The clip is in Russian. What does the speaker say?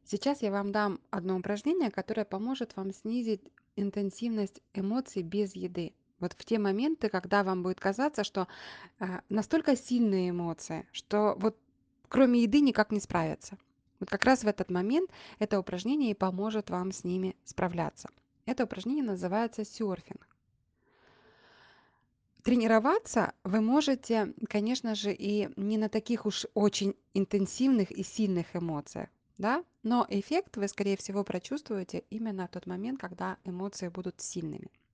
Сейчас я вам дам одно упражнение, которое поможет вам снизить интенсивность эмоций без еды. Вот в те моменты, когда вам будет казаться, что настолько сильные эмоции, что вот кроме еды никак не справиться. Вот как раз в этот момент это упражнение и поможет вам с ними справляться. Это упражнение называется серфинг. Тренироваться вы можете, конечно же, и не на таких уж очень интенсивных и сильных эмоциях, да, но эффект вы, скорее всего, прочувствуете именно в тот момент, когда эмоции будут сильными.